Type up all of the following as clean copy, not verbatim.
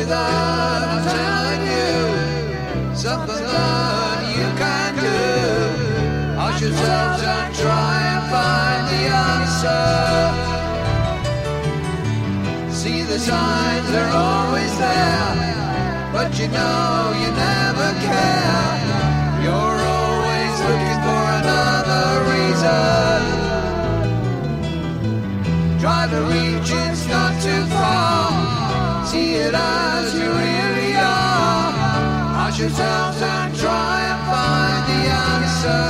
that I'm telling you, something that you can do. Hush yourselves and try and find the answer. See the signs, they're always there, but you know you never care. You're always looking for another reason. Try to reach, it's not too far. See it as you really are. Hush yourselves and try and find the answer.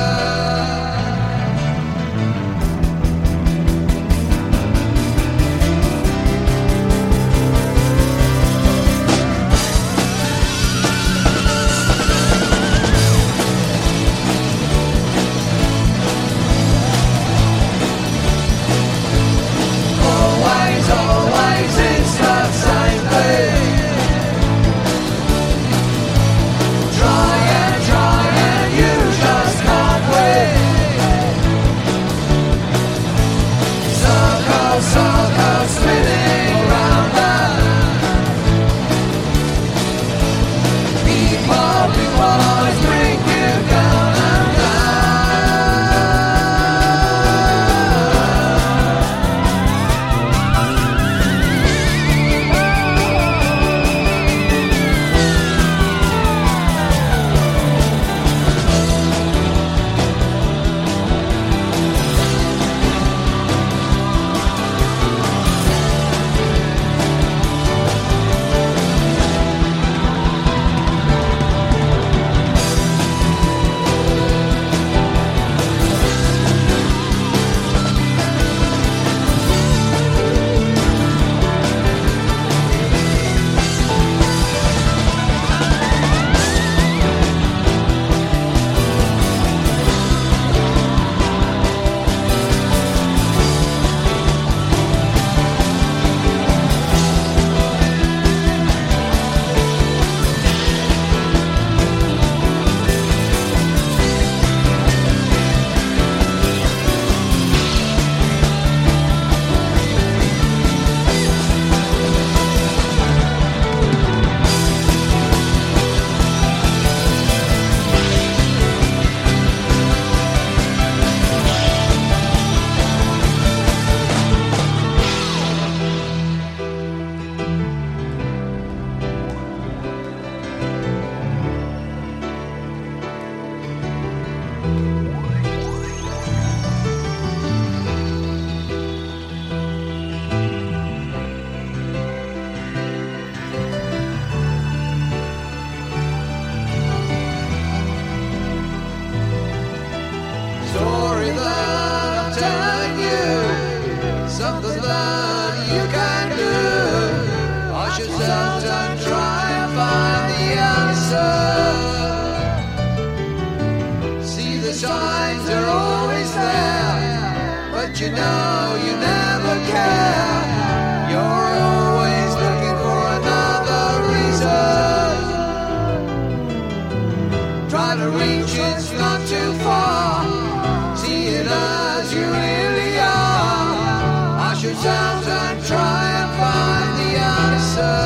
Something that you can do. Hush yourselves and try and find the answer. See the signs, they're always there, but you know you never care. You're always looking for another reason. Try to reach, it's not too far. See it as you really are. Hush yourselves and try and find the answer.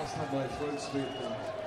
Last time my throat sweet thing.